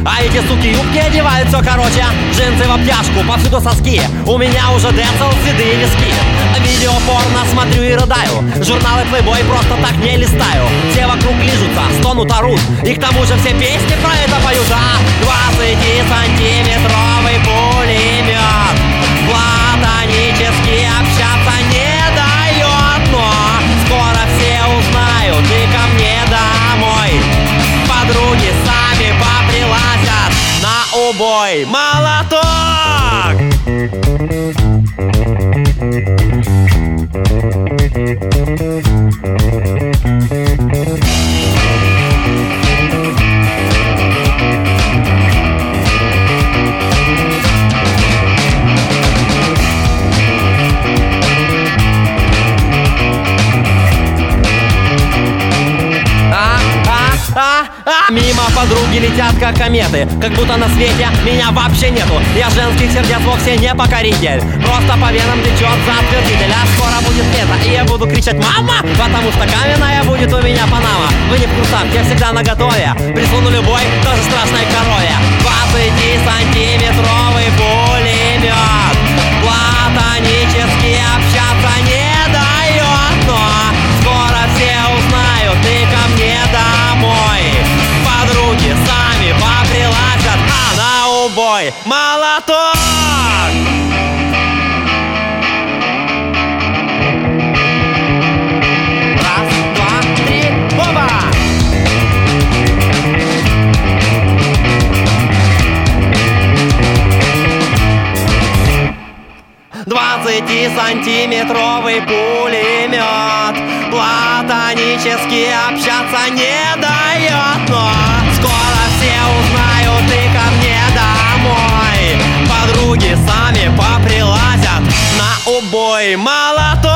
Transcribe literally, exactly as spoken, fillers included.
А эти суки юбки одевают все короче, джинсы в обтяжку, повсюду соски. У меня уже децл, седые виски. Видео порно смотрю и рыдаю, журналы Playboy просто так не листаю. Все вокруг лижутся, стонут, орут, и к тому же все песни про это поют. А двадцатисантиметровый пулемет платонически общаться не дает. Но скоро все узнают, и ко мне домой подруги сами поприлазят на убой. Молоток! Мимо подруги летят как кометы, как будто на свете меня вообще нету. Я женских сердец вовсе не покоритель, просто по венам течет затвердитель. А скоро будет лето, и я буду кричать «Мама!», потому что каменная будет у меня Панама. Вы не в курсах, я всегда наготове, присуну любой, даже страшной корове. Двадцатисантиметровый пулемет платонически общаться не дает. Но скоро все узнают, и ко мне домой подруги сами поприлазят, а на убой молоток! Раз, два, три, оба! Двадцатисантиметровый пулемет платонически общаться не дает. Но скоро все узнают, и ко мне домой подруги сами поприлазят на убой молоток!